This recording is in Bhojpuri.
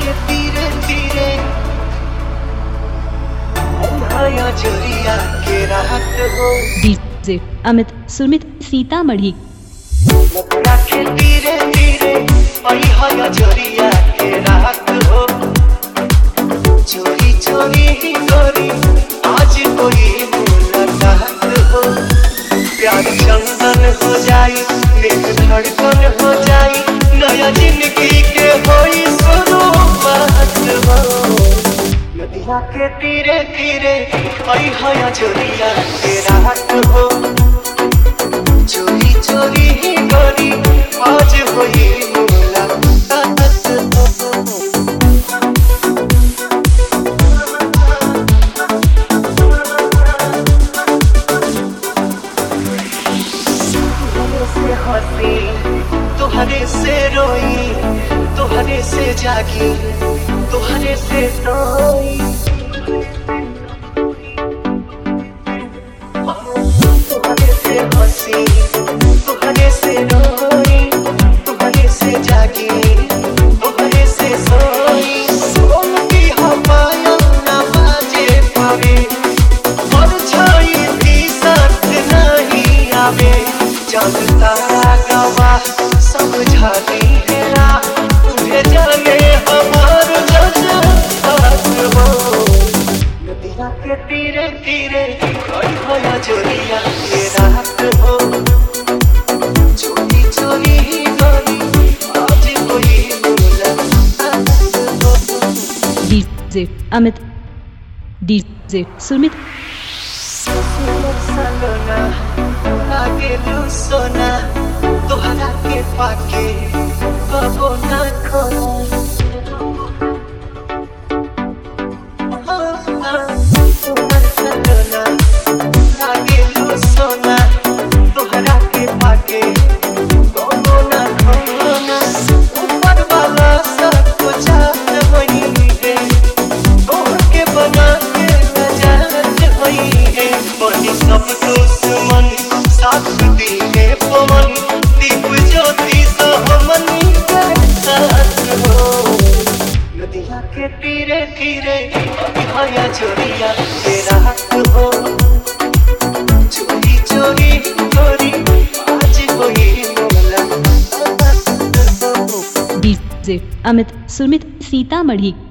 के तीरे तीरे नया जोरिया के रात हो। डीजे अमित सुमित सीतामढ़ी। नदिया के तीरे तीरे नया जोरिया के रात हो। चोरी चोरी ही गोरी आज कोई मुलाकात हो। प्यार चंदन हो जाई दिल धड़कन हो जाई नया जिंदगी के होई शुरुआत हो। नदिया के तीरे तीरे नया जोरिया के रात हो। चोरी चोरी ही गोरी आज होई मुलाकात हो। तुहरे से रोई तुहरे से जागी तुहरे से सोई। तुहरे से हंसी तुहरे से रोई तुहरे से जागी तुहरे से सोई। सोम की हवाया न बाजे पावे और छाई भी साथ नहीं आवे। जानता गवा समझाती है ना तुझे जाने हमार जज्बात हो। नदिया के तीरे तीरे नया जोरिया के रात हो। चोरी चोरी ही गोरी आज कोई मुलाकात हो। DJ Amit DJ Sumit. सलोना आगे सोना तोहरा के पाके कबो ना खोना। सलोना आगे सोना तोहरा के पाके कबो ना खोना। ऊपर वाला सब कुछ वही है तोहर के बना के नजारत वही है। बनी सब दुश्मन साथ दिए पवन दीप ज्योति सहमनी के साथ हो। नदिया के तीरे तीरे नया जोरिया के रात हो। चोरी चोरी गोरी आज कोई मुलाकात हो। डीजे अमित सुमित सीतामढ़ी।